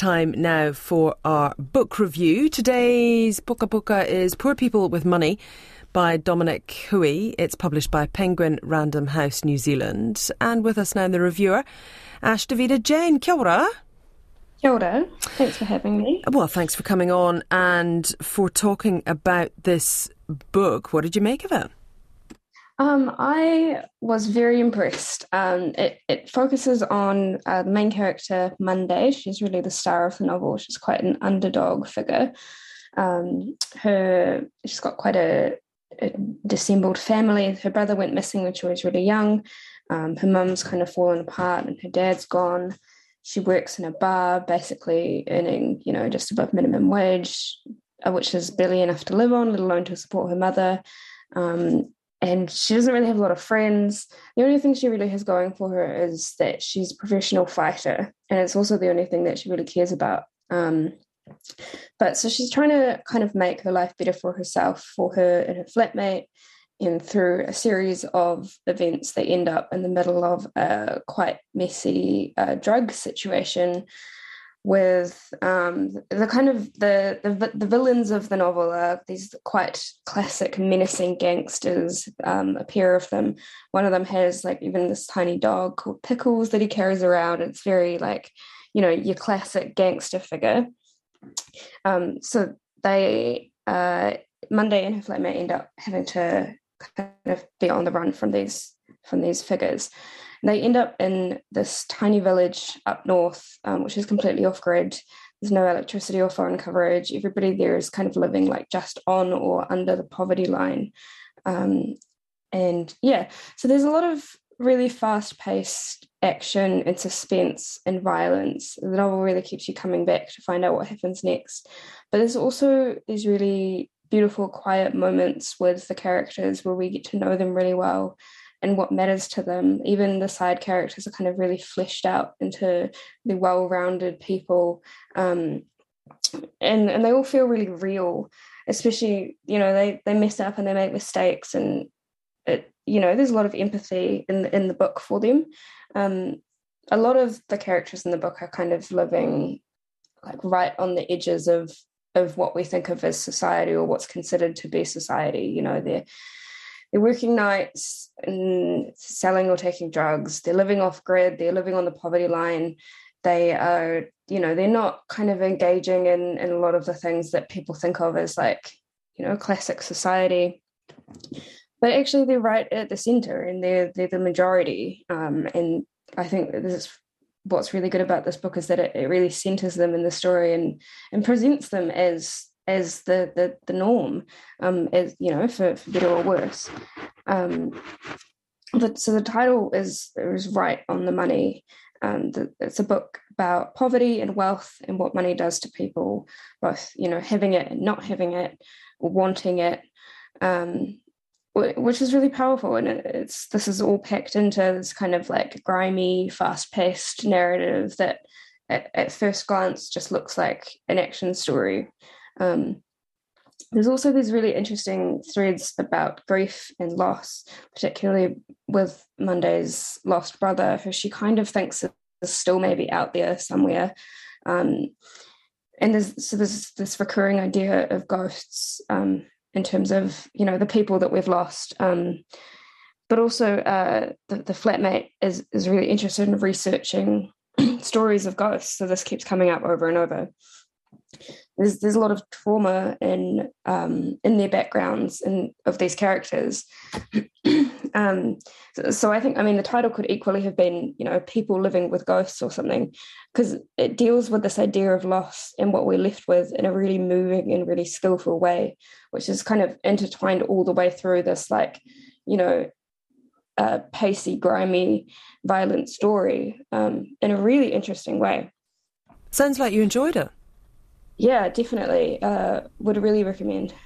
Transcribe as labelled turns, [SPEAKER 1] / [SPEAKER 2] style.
[SPEAKER 1] time now for our book review. Today's Puka Puka is Poor People with Money by Dominic Huey. It's published by Penguin Random House New Zealand. And with us now the reviewer, Ash Davida Jane. Kia ora.
[SPEAKER 2] Kia ora. Thanks for having me.
[SPEAKER 1] Well, thanks for coming on and for talking about this book. What did you make of it?
[SPEAKER 2] I was very impressed. It focuses on the main character, Monday. She's really the star of the novel. She's quite an underdog figure. She's got quite a dissembled family. Her brother went missing when she was really young. Her mum's kind of fallen apart and her dad's gone. She works in a bar, basically earning, just above minimum wage, which is barely enough to live on, let alone to support her mother. And she doesn't really have a lot of friends. The only thing she really has going for her is that she's a professional fighter, and it's also the only thing that she really cares about. But so she's trying to kind of make her life better for herself, for her and her flatmate, and through a series of events, they end up in the middle of a quite messy drug situation with the villains of the novel are these quite classic menacing gangsters, a pair of them. One of them has even this tiny dog called Pickles that he carries around. It's very your classic gangster figure. So they Monday and her flatmate end up having to kind of be on the run from these figures. They end up in this tiny village up north, which is completely off-grid. There's no electricity or phone coverage. Everybody there is kind of living just on or under the poverty line. So there's a lot of really fast-paced action and suspense and violence. The novel really keeps you coming back to find out what happens next. But there's also these really beautiful, quiet moments with the characters where we get to know them really well and what matters to them. Even the side characters are kind of really fleshed out into the well-rounded people. And they all feel really real, especially, they mess up and they make mistakes, and there's a lot of empathy in the book for them. A lot of the characters in the book are kind of living right on the edges of what we think of as society or what's considered to be society. They're working nights and selling or taking drugs. They're living off grid. They're living on the poverty line. They are, they're not kind of engaging in a lot of the things that people think of as classic society. But actually they're right at the center, and they're the majority. And I think this is what's really good about this book, is that it really centers them in the story and presents them as the norm, as for better or worse. So the title is right on the money. It's a book about poverty and wealth and what money does to people, both having it and not having it, or wanting it, which is really powerful. And this is all packed into this kind of grimy, fast-paced narrative that at first glance just looks like an action story. There's also these really interesting threads about grief and loss, particularly with Monday's lost brother, who she kind of thinks is still maybe out there somewhere. And there's this recurring idea of ghosts in terms of, the people that we've lost. But also the flatmate is really interested in researching stories of ghosts. So this keeps coming up over and over. There's a lot of trauma in their backgrounds and of these characters. So I think, the title could equally have been, people living with ghosts or something, because it deals with this idea of loss and what we're left with in a really moving and really skillful way, which is kind of intertwined all the way through this, pacey, grimy, violent story in a really interesting way.
[SPEAKER 1] Sounds like you enjoyed it.
[SPEAKER 2] Yeah, definitely. Would really recommend.